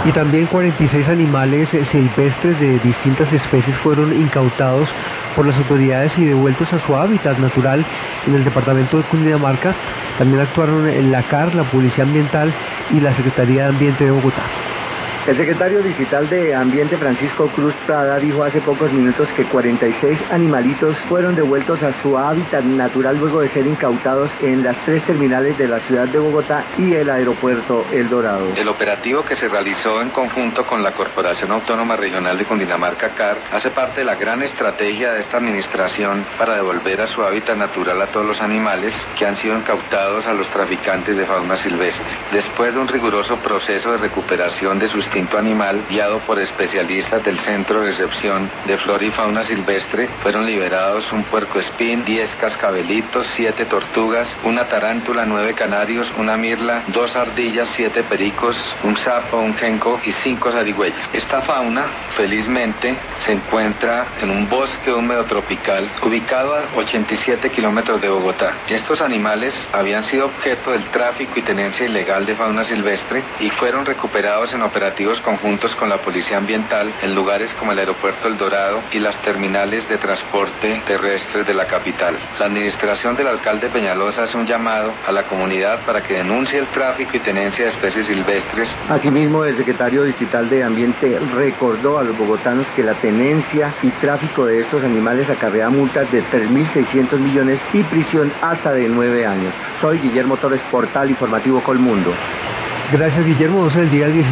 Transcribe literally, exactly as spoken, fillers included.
Y también cuarenta y seis animales silvestres de distintas especies fueron incautados por las autoridades y devueltos a su hábitat natural en el departamento de Cundinamarca. También actuaron en la C A R, la Policía Ambiental y la Secretaría de Ambiente de Bogotá. El secretario distrital de Ambiente, Francisco Cruz Prada, dijo hace pocos minutos que cuarenta y seis animalitos fueron devueltos a su hábitat natural luego de ser incautados en las tres terminales de la ciudad de Bogotá y el aeropuerto El Dorado. El operativo, que se realizó en conjunto con la Corporación Autónoma Regional de Cundinamarca, C A R, hace parte de la gran estrategia de esta administración para devolver a su hábitat natural a todos los animales que han sido incautados a los traficantes de fauna silvestre. Después de un riguroso proceso de recuperación de sus animal, guiado por especialistas del Centro de Recepción de Flora y Fauna Silvestre, fueron liberados un puercoespín, diez cascabelitos, siete tortugas, una tarántula, nueve canarios, una mirla, dos ardillas, siete pericos, un sapo, un genco y cinco zarigüeyas. Esta fauna, felizmente, se encuentra en un bosque húmedo tropical ubicado a ochenta y siete kilómetros de Bogotá. Estos animales habían sido objeto del tráfico y tenencia ilegal de fauna silvestre y fueron recuperados en operativos conjuntos con la Policía Ambiental en lugares como el aeropuerto El Dorado y las terminales de transporte terrestre de la capital. La administración del alcalde Peñalosa hace un llamado a la comunidad para que denuncie el tráfico y tenencia de especies silvestres. Asimismo, el secretario distrital de Ambiente recordó a los bogotanos que la tenencia y tráfico de estos animales acarrea multas de tres mil seiscientos millones y prisión hasta de nueve años. Soy Guillermo Torres, Portal Informativo Colmundo. Gracias, Guillermo. doce del día dieciséis.